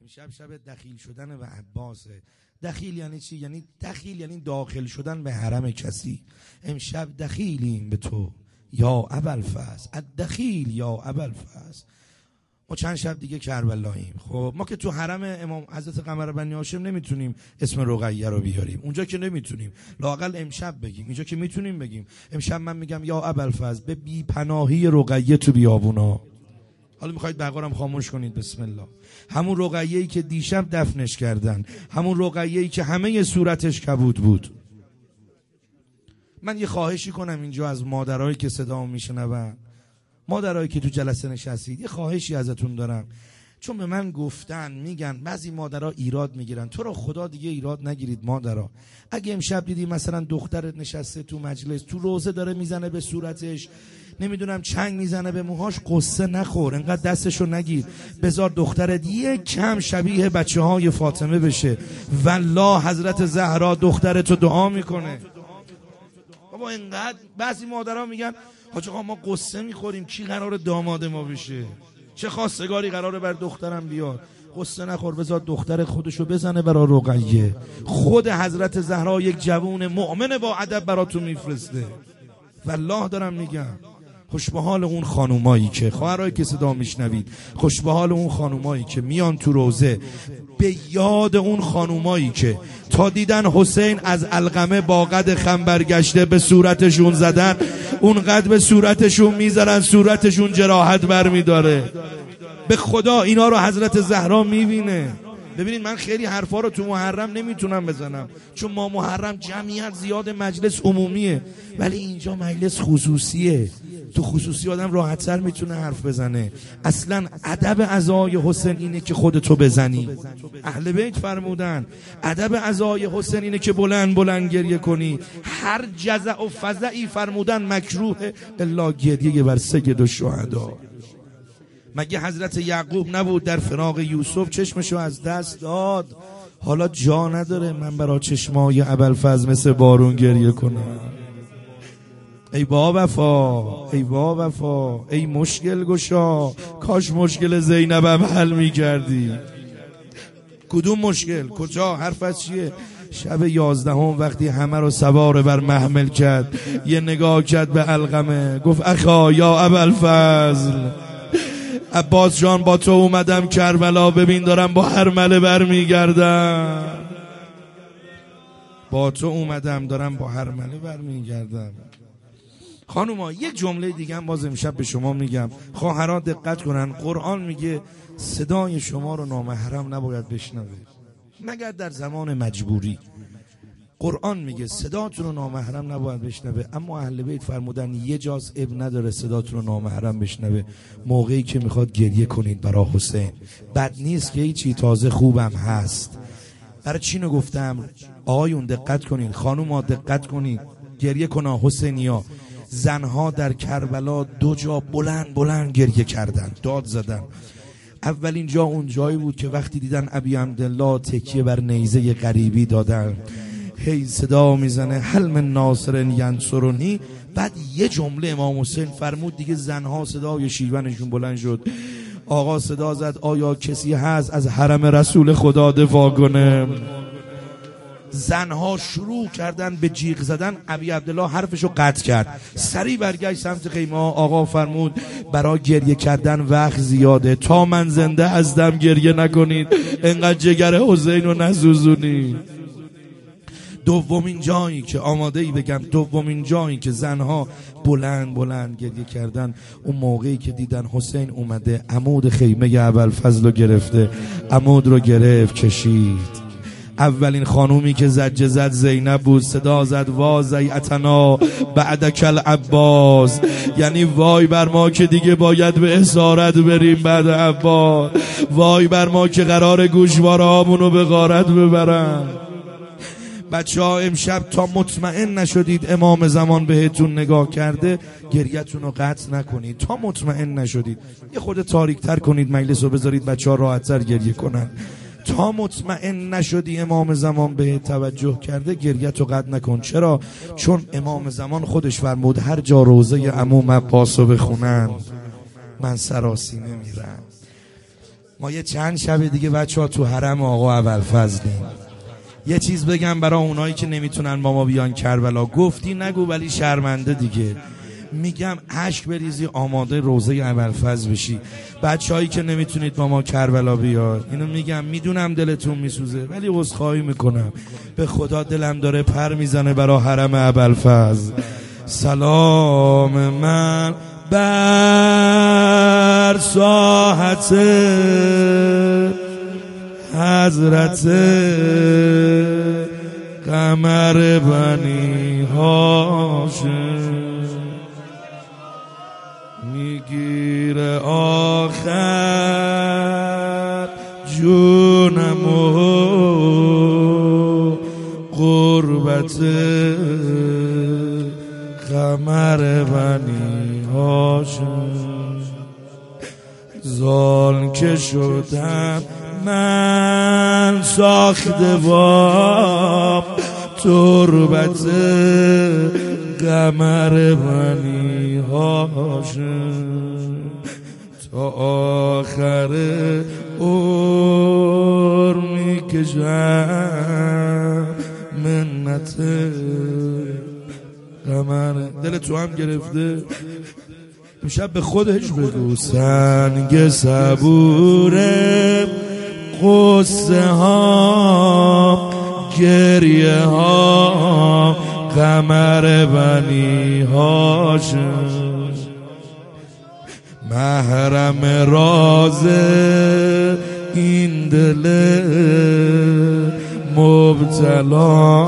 امشب شب دخیل شدن به عباسه. دخیل یعنی چی؟ یعنی دخیل یعنی داخل شدن به حرم کسی. امشب دخیلیم به تو یا ابوالفضل، الدخیل یا ابوالفضل. ما چند شب دیگه کربلاییم. خب ما که تو حرم امام حضرت قمر بنی هاشم نمیتونیم اسم رقیه رو بیاریم، اونجا که نمیتونیم، لااقل امشب بگیم. اینجا که میتونیم بگیم. امشب من میگم یا ابوالفضل به بی پناهی رقیه تو بیابونا. حالا میخواید بقارم خاموش کنید، بسم الله. همون رقیه‌ای که دیشب دفنش کردن، همون رقیه‌ای که همه صورتش کبود بود. من یه خواهشی کنم اینجا از مادرایی که صدامو میشنون، مادرایی که تو جلسه نشستید، یه خواهشی ازتون دارم. چون به من گفتن، میگن بعضی مادرها ایراد میگیرن، تو رو خدا دیگه ایراد نگیرید مادرها. اگه امشب دیدی مثلا دخترت نشسته تو مجلس، تو روزه داره میزنه به صورتش، نمیدونم چنگ میزنه به موهاش، قصه نخور، انقدر دستشو نگیر، بذار دخترت یک کم شبیه بچه های فاطمه بشه. والله حضرت زهرا دخترتو دعا میکنه. بابا انقدر بعضی مادرها میگن حاج آقا ما قصه میخوریم، کی قراره داماد ما بشه؟ چه خواستگاری قراره بر دخترم بیاد؟ قصه نخور، بذار دختر خودشو بزنه برا رقیه. خود حضرت زهرا یک جوون مؤمن با ادب براتون میفرسته. والله دارم میگم. خوش به حال اون خانومایی که، خواهرایی که صدا میشنوید، خوش به حال اون خانومایی که میان تو روزه، به یاد اون خانومایی که تا دیدن حسین از علقمه با قد خم برگشته به صورتشون زدن، اونقدر به صورتشون میزنن صورتشون جراحت برمیداره. به خدا اینا رو حضرت زهرا میبینه. ببینید من خیلی حرفا رو تو محرم نمیتونم بزنم، چون ما محرم جمعیت زیاد، مجلس عمومیه، ولی اینجا مجلس خصوصیه. تو خصوصی آدم راحت‌تر میتونه حرف بزنه. اصلا ادب عزای حسین اینه که خودتو بزنی. اهل بیت فرمودن ادب عزای حسین اینه که بلند بلند گریه کنی. هر جزع و فزعی فرمودن مکروه الا گریه بر سید الشهدا. مگه حضرت یعقوب نبود در فراق یوسف چشمشو از دست داد؟ حالا جا نداره من برا چشمای ابوالفضل مثل بارون گریه کنم. ای با وفا، ای با وفا، ای مشکل گشا، کاش مشکل زینبم حل می‌کردی. کدوم مشکل؟ کجا؟ حرف از چیه؟ شب 11 وقتی همه رو سوار بر محمل کرد، یه نگاه کرد به علقمه، گفت اخا یا ابوالفضل، عباس جان با تو اومدم کربلا، ببین دارم با هرمله برمیگردم. با تو اومدم دارم با هرمله برمیگردم. خانوما یک جمله دیگه هم باز امشب به شما میگم، خواهران دقت کنن. قرآن میگه صدای شما رو نامحرم نباید بشنوه مگر در زمان مجبوری. قرآن میگه صداتون رو نامحرم نباید بشنوه، اما اهل بیت فرمودن یه جاز اب نداره صداتون رو نامحرم بشنوه، موقعی که میخواد گریه کنید برای حسین. بد نیست که هیچی، تازه خوبم هست. برای چی اینو گفتم؟ آقایون دقت کنید، خانوما دقت کنید، گریه کنن حسینیا. زنها در کربلا 2 جا بلند بلند گریه کردن، داد زدن. اولین جا اون جایی بود که وقتی دیدن ابی عبدالله تکیه بر نیزه غریبی دادن، هی صدا میزنه هل من ناصر ینصرنی. بعد یه جمله امام حسین فرمود دیگه زنها صدای شیونشون بلند شد. آقا صدا زد آیا کسی هست از حرم رسول خدا دفاع کنه؟ زنها شروع کردن به جیغ زدن. ابی عبدالله حرفشو قطع کرد، سریع برگشت سمت خیمه. آقا فرمود برای گریه کردن وقت زیاده، تا من زنده هستم گریه نکنید، انقدر جگر حسین رو نسوزونید. دومین جایی که آماده‌ای بگم، دومین جایی که زنها بلند بلند گریه کردن، اون موقعی که دیدن حسین اومده عمود خیمه ابوالفضل رو گرفته، عمود رو گرفت کشید. اولین خانومی که زجه زد زینب بود، صدا زد وا زیعتنا بعدک العباس، یعنی وای بر ما که دیگه باید به اسارت بریم بعد عباس، وای بر ما که قرار گوشواره هامونو به غارت ببرن. بچه ها امشب تا مطمئن نشدید امام زمان بهتون نگاه کرده گریتون رو قطع نکنید، تا مطمئن نشدید یه خود تاریک تر کنید مجلس رو، بذارید بچه ها راحت تر گریه کنن. تا مطمئن نشدی امام زمان به توجه کرده گریت رو قطع نکن. چرا؟ چون امام زمان خودش فرمود هر جا روزه عموم عباس رو بخونن من سراسیمه میرم. ما یه چند شب دیگه بچه‌ها تو حرم آقا ابوالفضلیم. یه چیز بگم برای اونایی که نمیتونن با ما بیان کربلا، گفتی نگو ولی شرمنده دیگه. میگم اشک بریزی آماده روزه ابوالفضل بشی. بچه‌هایی که نمیتونید با ما کربلا بیاد، اینو میگم، میدونم دلتون میسوزه ولی عذرخواهی میکنم، به خدا دلم داره پر میزنه برای حرم ابوالفضل. سلام من بر ساحت حضرت قمر بنی هاشم، میگیره آخر جونم و قربت قمر بنی هاشم. زال که شدم من ساخته با تربت قمر بنی هاشم، تا آخر عمر میکشم منت قمر. دل تو هم گرفته امشب به خودش بگو. سنگ صبوره قصه ها گریه ها قمر بنی هاشم، محرم راز این دل مبتلا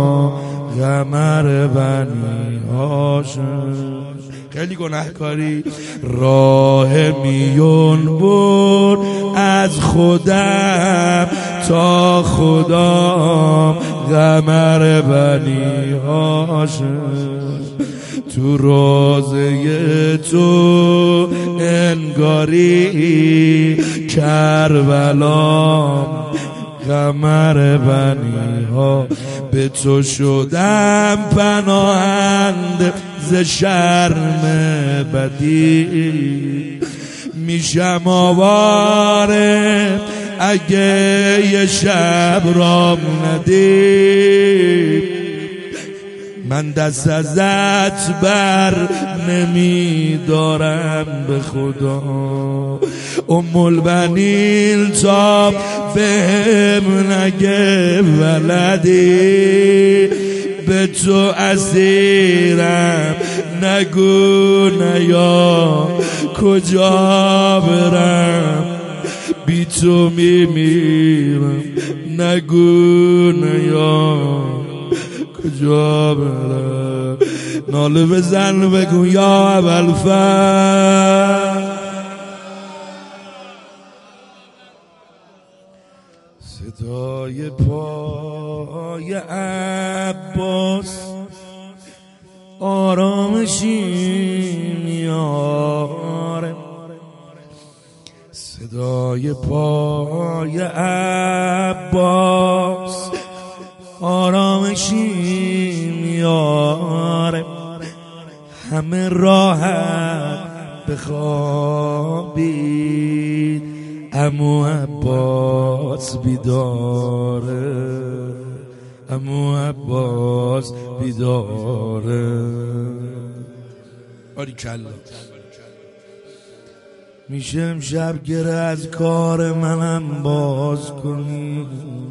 قمر بنی هاشم. خیلی گناهکاری راه میون بود از خودم تا خدا قمر بنی هاشم، تو روزه تو انگاری کربلا قمر بنی ها. به تو شدم پناهند ز شرم بدی، میشم آواره اگه یه شب رام ندی. من دست ازت بر نمیدارم به خدا، البنین تا بهم نگه ولدی. به تو اسیرم نگو نیا کجا برم، بی تو میمیرم نگو نیا کجا برم. ناله بزن بگو یا ابوالفضل. صدای پای عباس آرامشی میاره، صدای پای عباس آرامشی میاره. همه راحت بخوابید عمو عباس بیداره، عمو عباس بیداره. باریکلا. میشه امشب گره از کار منم باز کنی،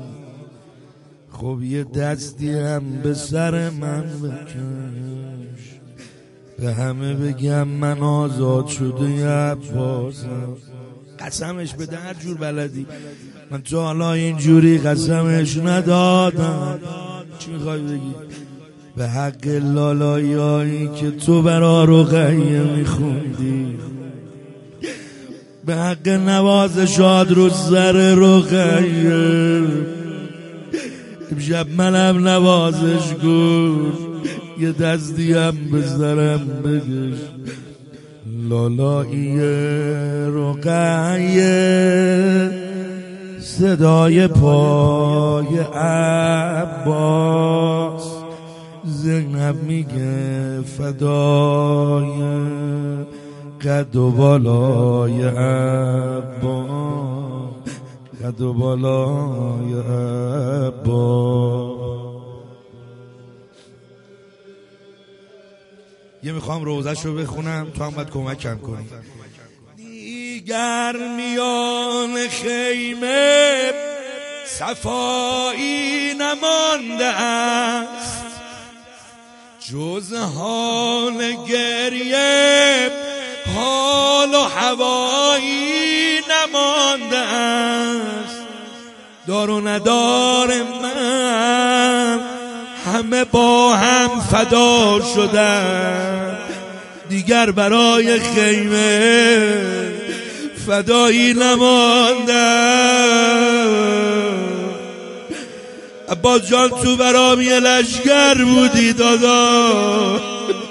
خب یه دستی هم به سر من بکش، به همه بگم من آزاد شده عباسم. قسمش بده هر جور بلدی، من تو حالا اینجوری قسمش ندادم. چی میخوای بگی؟ به حق لالایایی که تو برا رقیه میخوندی، به حق نوازشات رو سر رقیه، امشب منم نوازش کن، یه دستی هم به سرم بکش. لالایی رقیه صدای پای عباس، زینب میگه فدای قد و بالای عباس. قد و بالای عباس. یه میخوام روزش رو بخونم، تو هم باید کمکم کنی. دیگر میان خیمه صفایی نمانده است، جز حال گریه حال و هوایی نمانده است. دار و ندار من همه با هم فدا شدن، دیگر برای خیمه فدایی نماندن. عباس جان تو برام یه لشگر بودی دادا،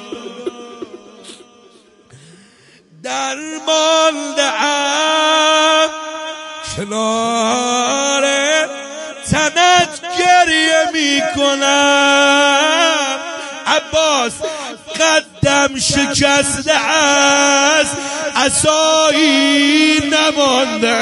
درمانده‌ام کنار تنت گریه میکنم. عباس قدم شکسته است، عصایی نمانده،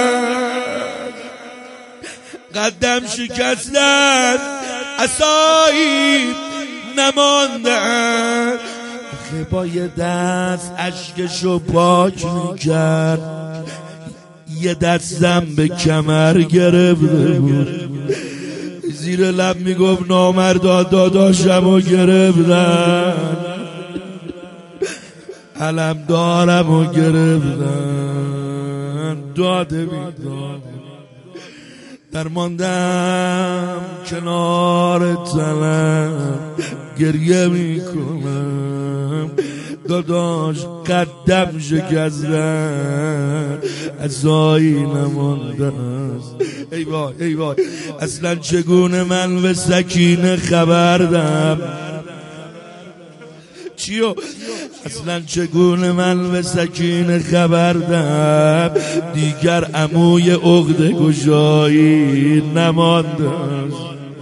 قدم شکسته است، عصایی نمانده. با یه دست اشکشو پاک میکرد، یه دستم به کمر گرفته بود، زیر لب میگفت نامردا داداشمو گرفتن، علم دارمو گرفتن، داده بیداد. درماندم کنار تنم گریه میکنم، داداش قدم شکستن، عصایی نمانده است. ای وای ای وای، اصلا چگونه من به سکینه خبر دم، چیو اصلا چگونه من به سکینه خبر دم، دیگر عموی عقده گشایی نمانده است.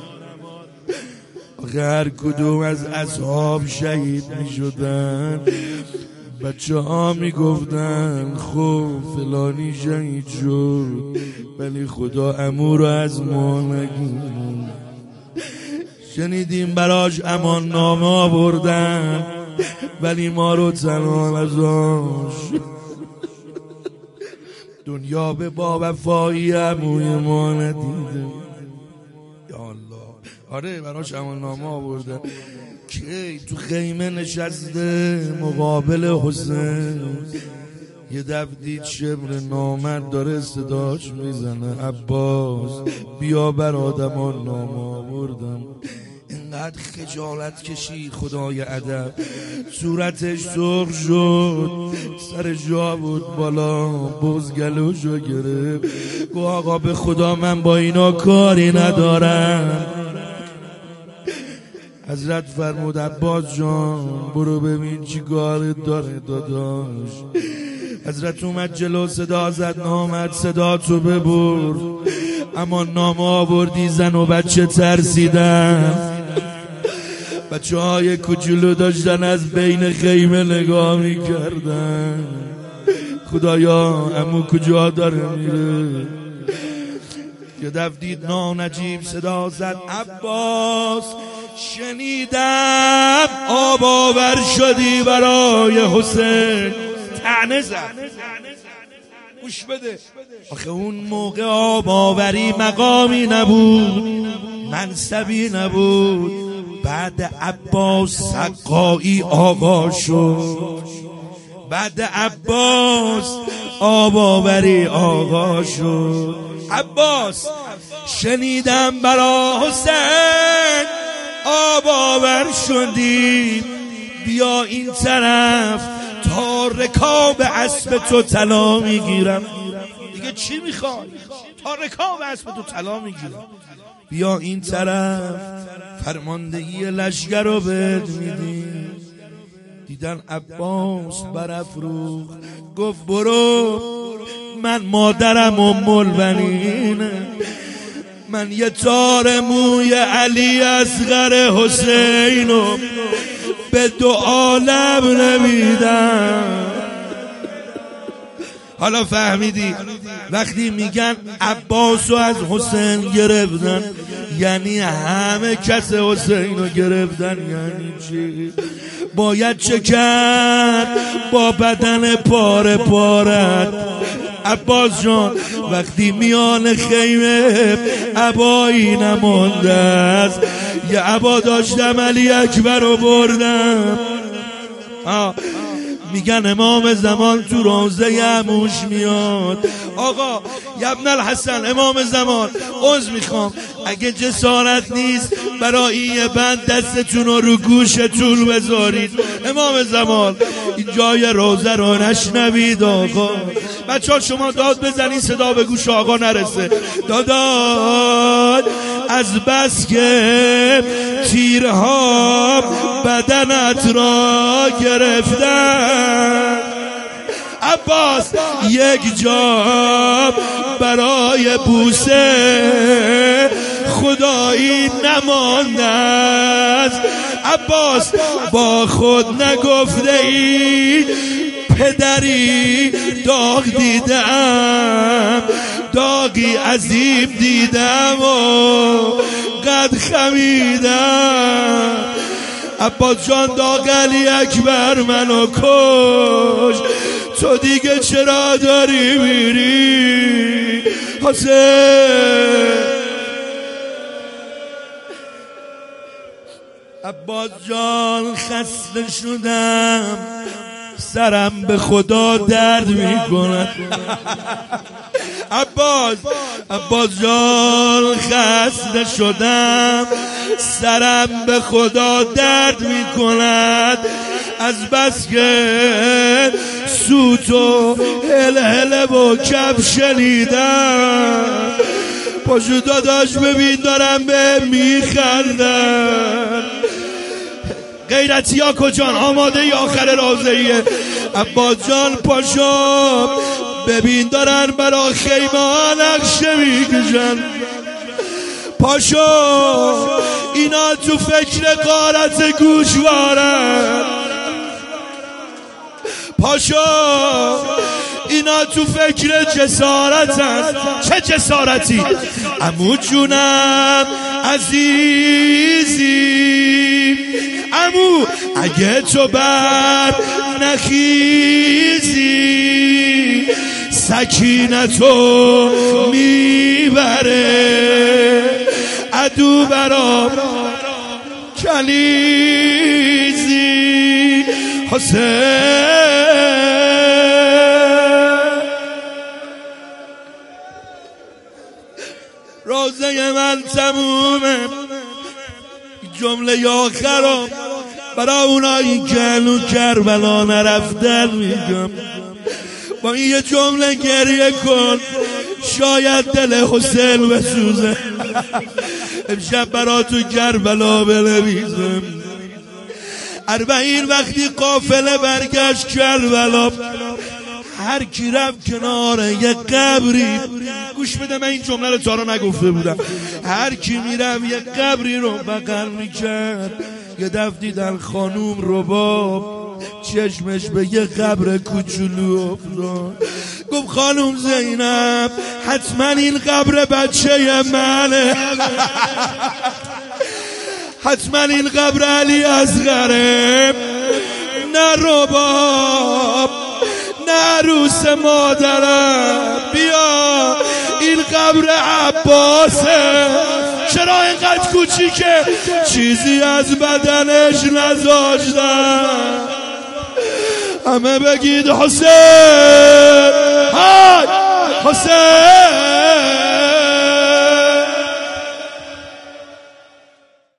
هر کدوم از اصحاب شهید می شدن، بچه ها می گفتن خب فلانی شهید شد، ولی خدا عمو رو از ما نگون. شنیدیم براش امان نامه آوردن، ولی ما رو تنها نذاش. دنیا به با وفایی عموی ما ندیده. یا الله، آره براش امان نامه آوردن. کی تو خیمه نشسته مقابل حسین، یه دفعه دید شبر نامرد داره صداش میزنه، عباس بیا بر آدمان نامه آوردم. اینقدر خجالت کشید خدای ادب، صورتش سرخ شد، سر جا بود بالا، بزگلوشو گرفت، گو آقا به خدا من با اینا کاری ندارم. حضرت فرمود عباس جان برو ببین چی کارت داره داداش. حضرت اومد جلو، صدا زد نامد صدا تو ببر، اما نام آوردی زن و بچه ترسیدن. بچه های کوچولو داشتن از بین خیمه نگاه میکردن، خدایا عمو کجا داره میره. یه دفعه دید ناجیب صدا زد عباس شنیدم آب آور شدی برای حسین. طعنه زد، گوش بده، آخه اون موقع آب آوری مقامی نبود، منصبی نبود. بعد عباس سقایی آقا شد، بعد عباس آب آوری آقا شد. عباس شنیدم برا حسین آب آور شدی، بیا این طرف تا رکاب اسب تو طلا میگیرم. دیگه چی میخوای؟ تا رکاب اسب تو طلا میگیرم، بیا این طرف فرماندهی لشگر رو بهت میدیم. دیدن عباس برافروخت، گفت برو، من مادرم الم‌البنینه، من یه تار موی علی اصغر حسینو به دو عالم نمیدم. حالا فهمیدی وقتی میگن عباسو از حسین گرفتن یعنی همه کس حسین رو گرفتن، یعنی چی؟ باید چه کرد با بدن پاره پارت؟ عباس جان وقتی میان خیمه عبایی نمانده است، یه عبا داشتم علی اکبر رو بردم. میگن امام زمان تو روضه عموش میاد. آقا ابن الحسن امام زمان عذر میخوام اگه جسارت نیست برای یه بند دستتون رو گوشتون بذارید. امام زمان این جای روضه رو نشنوید. آقا بچه ها شما داد بزنید صدا به گوش آقا نرسه. داداد از بس که تیرها بدنت را گرفتن، عباس یک جا برای بوسه خدایی نمانده است. عباس با خود نگفته ای پدری داغ دیدم، داغی عظیم دیدم و قد خمیدم. عباس جان داغ علی اکبر منو کش، تو دیگه چرا داری میری حسین؟ عباس جان خسته شدم سرم به خدا درد میکنه. عباس جان خسته شدم سرم به خدا درد میکند، از بس که سوت و هلهله و کف شنیدم. پاشو داداش ببین دارم به میخندم. غیرتی ها کجان؟ آماده ای آخر رازهیه. عباس جان پاشو ببین دارن برا خیمه ها نقشه میکشن. پاشو اینا تو فکر غارت گوشوارن. پاشو اینا تو فکر جسارتن. چه جسارتی؟ عمو جونم عزیزی، عمو اگه تو بر نخیزی سکینتو میبره، عدو برام کلیزی حسین. روزه من تمومه، جمله آخرم برای اونایی که هنوز کربلا نرفتن میگم. با این یه جمله گریه کن شاید دل حسین بسوزه. امشب برا تو کربلا بنویسم. 40 وقتی قافله برگشت کربلا، هر کی رفت کنار یه قبری، گوش بده من این جمله رو تا رو نگفته بودم، هر کی میرم یه قبری رو بغل میکرد. یه دفعه دیدن خانوم رباب چشمش به یه قبر کوچولو افتاد. گفت خانوم زینب حتما این قبر بچه منه، حتما این قبر علی اصغره، نه رباب نه عروس مادرم، بیا این قبر عباسه. چرا اینقدر کوچیکه؟ چیزی از بدنش نذاشتن. همه بگید حسین، های حسین.